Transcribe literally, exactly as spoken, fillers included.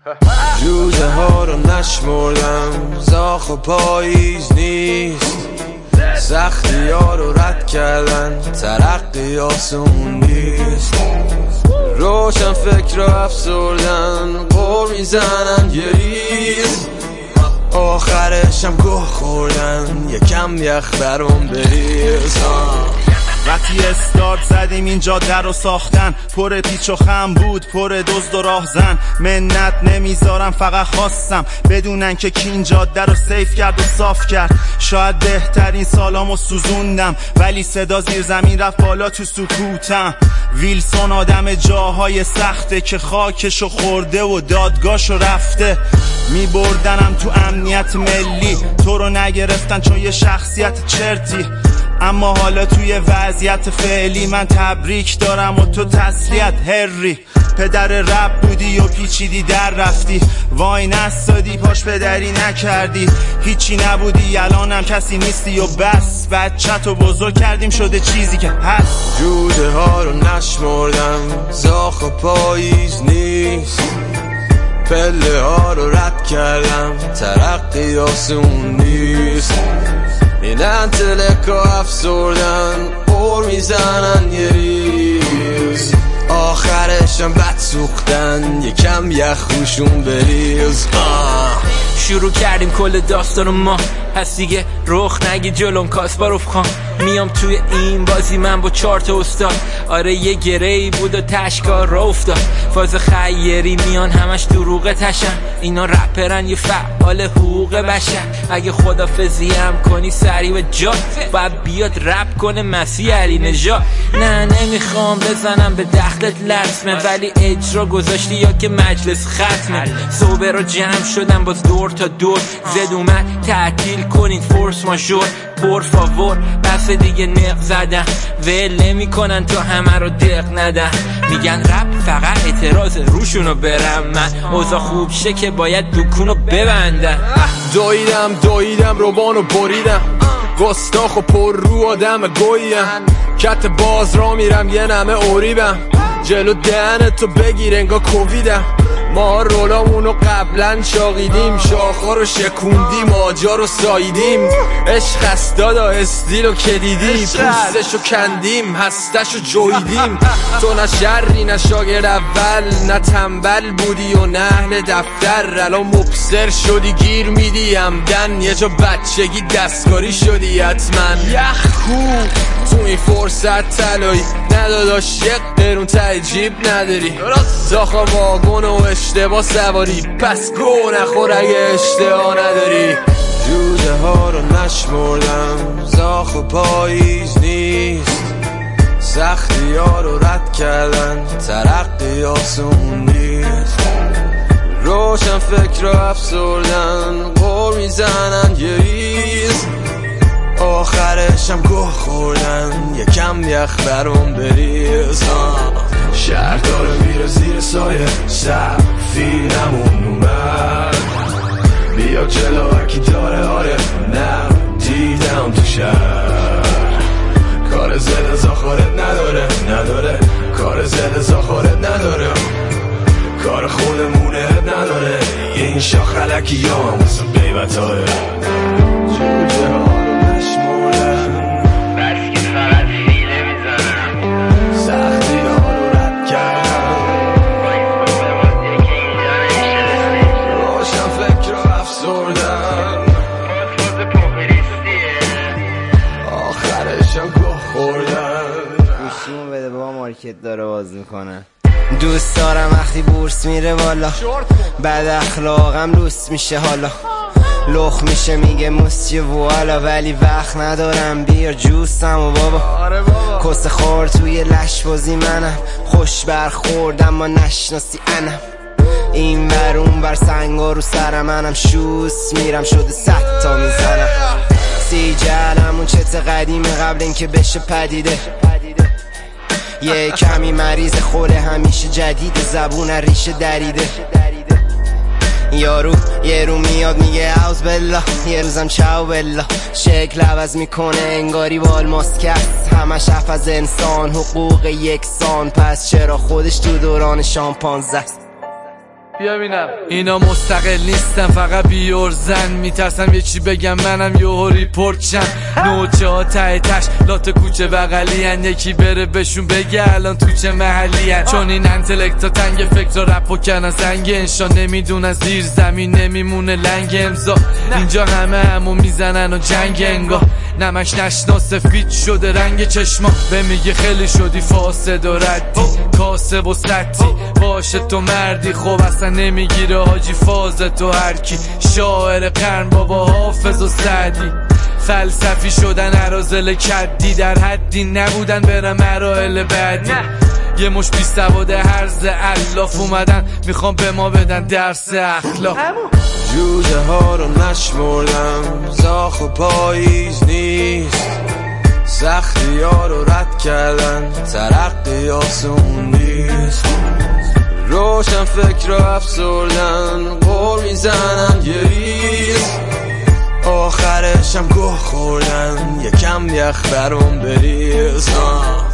جوجه ها رو نشمردم، زاخ و پاییز نیست، سختی ها رو رد کردن، ترقی آسون نیست. روشن فکر رو افسردن، قور میزنن یه ریز، آخرشم گوه خوردن، یکم یخ برام بریز. وقتی استارت زدیم این جاده رو ساختن، پر پیچ و خم بود، پر دزد و راهزن. منت نمیذارم، فقط خواستم بدونن که کی این جاده رو سیف کرد و صاف کرد. شاید بهترین سالامو سوزوندم، ولی صدا زیر زمین رفت بالا تو سکوتم. ویلسون آدم جاهای سخته که خاکشو خورده و دادگاهشو رفته. میبردنم تو امنیت ملی، تو رو نگرفتن چون یه شخصیت چرتی. اما حالا توی وضعیت فعلی من تبریک دارم و تو تسلیت هری. پدر رب بودی و پیچیدی در رفتی، وای نستادی پاش پدری نکردی. هیچی نبودی الانم کسی نیستی و بس، بچه‌تو بزرگ کردیم شده چیزی که هست. جوجه ها رو نشمردم، زاخ و پاییز نیست، پله ها رو رد کردم، ترقی آسون نیست. اینن تلکا افسردن، قور میزنن یه ریز، آخرشم بد سوختن، یکم یخ روشون بریز. آه. شروع کردیم کل داستان ما، پس دیگه رخ نگی جلوم کاسپاروف خان. میام توی این بازی من با چارت استاد، آره یه گرهی بود و تشکار را افتاد. فاز خیری میان همش دروغه تشن، اینا رپرن یه فعال حقوق بشر. اگه خدافزی هم کنی سری و جا، باید بیاد رپ کنه مسیح علی نژاد. نه نمیخوام بزنم به دخلت لطمه، ولی اجرا گذاشتی یا که مجلس ختمه. صوبه رو جمع شدم باز دور تا دور، زد اومد تعطیل کنین فورس ماژور. پر فاور بس دیگه نق زدن، ول نمی کنن تو همه رو دق ندن. میگن رپ فقط اعتراض روشونو برم، من اوضاع خوب شه که باید دکونو ببندن. دویدم دویدم روبانو بریدم، گستاخ و پر رو آدم گویم. کت باز را میرم یه نمه اوریبم، جلو دهنتو بگیر انگا کوویدم. ما رولامونو قبلا شاقیدیم، شاخا رو شکوندیم، آجا رو ساییدیم. عشق است دادا استیل رو کدیدی، پوستشو کندیم، هستشو جویدیم. تو نه شری نه شاگرد اول، نه تنبل بودی و نه اهل دفتر. الان مبصر شدی گیر میدی همدن، یه جا بچگی دستکاری شدی حتما. یخ کو تو این فرصت طلایی نداداش، یک قرون ته جیب نداری. زاخا واگن و اشتباه سواری، پس گو نخور اگه اشتباه نداری. جوجه ها رو نشمردم، زاخ و پاییز نیست، سختی ها رو رد کردن، ترقی آسون نیست. روشن فکر رو افسردن، قور میزنن یه ریز، آخرشم گوه خوردن، یکم یخ برام بریز. شهر داره میره زیر سایه، سفینمون اومد، بیا جلو اکی داره. آره نه دیدم تو شهر، کار زده زاخارت نداره نداره، کار زده زاخارت نداره، کار خودمونه نداره. این شاخ علکی یا هم واسه بیبت های جوجه ها رو نشمردن، بس که فقط فیله میزنن، سختی ها رو رد کردن، روشن فکر رو افسردن، آخرشم گوه خوردن. گوشیمو بده بابا، مارکت داره باز میکنه. دوست دارم وقتی بورس میره بالا، بد اخلاقم لوس میشه حالا، لخ میشه میگه موسچی والا، ولی وقت ندارم بیار جوستم و بابا. کس خور توی لش بازی منم، خوش برخوردم ما نشناسی انم. این بر اون بر سنگا رو سرم، منم شوس میرم شده صد تا میزنم. سی جلم اون چت قدیمه قبل اینکه بشه پدیده، یه کمی مریض خوره همیشه جدید، زبون ریشه دریده. یارو یه رو میاد میگه اوز بلا، یه روزم چاو بلا، شکل عوض میکنه انگاری والماسک است، همش حرف از انسان حقوق یکسان، پس چرا خودش تو دوران شامپانزه است. بیا بینم. اینا مستقل نیستن فقط بیورزن، میترسم یه چی بگم منم یهو ریپورت شم. نوچه ها ته تش لات کوچه بغلی هن، یکی بره بهشون بگه الان تو چه محلی هن. چون این انتلکتا تنگ فکر رپ و کنن زنگ انشا، نمیدونن زیر زمین نمیمونه لنگ امضا. اینجا همه همو میزنن و جنگ انگاه، نمش نشنا سفید شده رنگ چشما. به میگه خیلی شدی فاسد و ردی، کاسب و سطی باشه تو مردی. خب اصلا نمیگیره حاجی فاز تو هرکی، شاعر قرن بابا حافظ و سعدی. فلسفی شدن عرازل کدی، در حدی نبودن برم مراحل بعدی. یه مش بی سواد هرز الاف اومدن میخوام به ما بدن درس اخلاق. جوجه ها رو نشمردم، زاخ و پاییز نیست، سختی ها رو رد کردن، ترقی آسون نیست. روشن فکر رو افسردن، قول میزنن یه ریز، آخرشم گوه خوردن، یکم یخ برام بریز.